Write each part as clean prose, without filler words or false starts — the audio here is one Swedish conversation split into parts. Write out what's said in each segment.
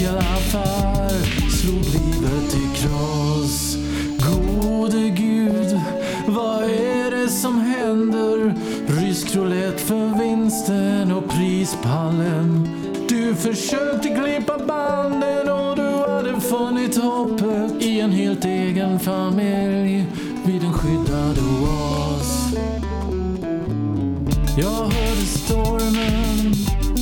Cykelaffär slog livet i kras. Gode Gud, vad är det som händer? Rysk roulette för vinsten och prispallen. Du försökte klippa banden och du hade funnit hoppet i en helt egen familj vid en skyddad oas. Jag hörde stormen,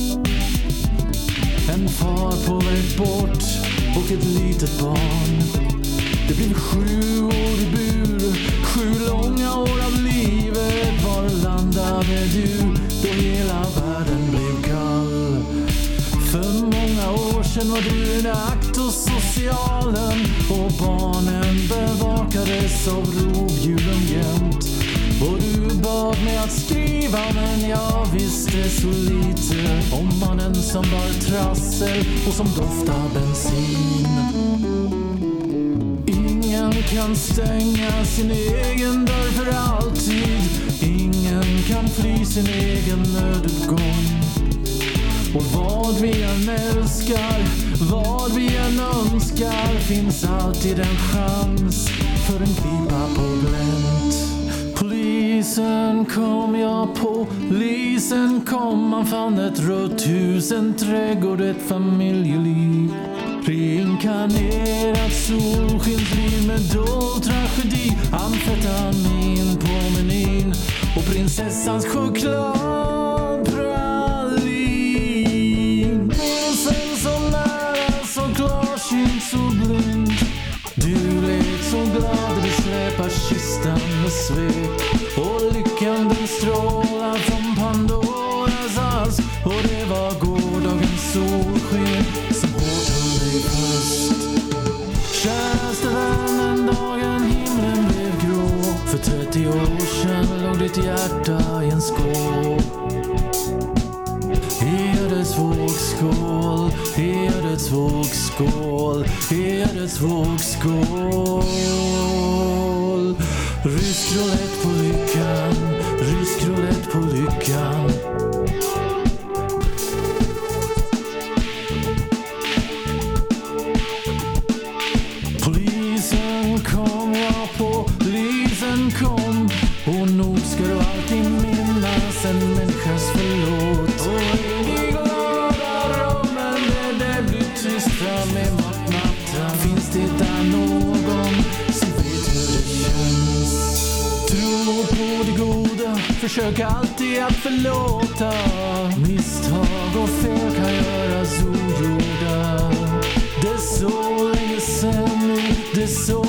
en far på väg bort och ett litet barn. Det blev 7 år i bur, 7 långa år av livet. Var landade du då hela världen blev kall? För många år sedan var du en akt hos socialen och barnen bevakades av rovdjuren jämt. Och du bad mig att skriva, men jag visste så lite om mannen som var trassel och som doftar bensin. Ingen kan stänga sin egen dörr för alltid. Ingen kan fly sin egen nödutgång. Och vad vi än älskar, vad vi än önskar, finns alltid en chans för en glipa på glänt. Polisen kom, jag på polisen kom. Man fann ett rött hus, en trädgård, ett familjeliv. Reinkarnerat solskensliv med dold tragedi. Amfetamin på menyn och prinsessans chokladpralin. Prinsen så nära, så klarsynt, så blind. Du lät så glad, du släpar kistan med svek. Och lyckan den strålar från Pandoras ask. Och det var gårdagens solsken som hårt höll dig fast. Käraste vännen, dagen himlen blev grå. För 30 år sedan låg ditt hjärta i en skål. Ödets vågskål, ödets vågskål, ödets vågskål. Rysk roulette på lyckan, rysk roulette på lyckan. Polisen kom, ja, polisen kom. Och nog ska du alltid minnas en människas förlåt. Och i glada rummen där det blir tyst med mattan, finns det där någon som vet hur det känns. Tro på det goda, försök alltid att förlåta. Misstag och fel kan göras ogjorda. Det är så länge sen, det är så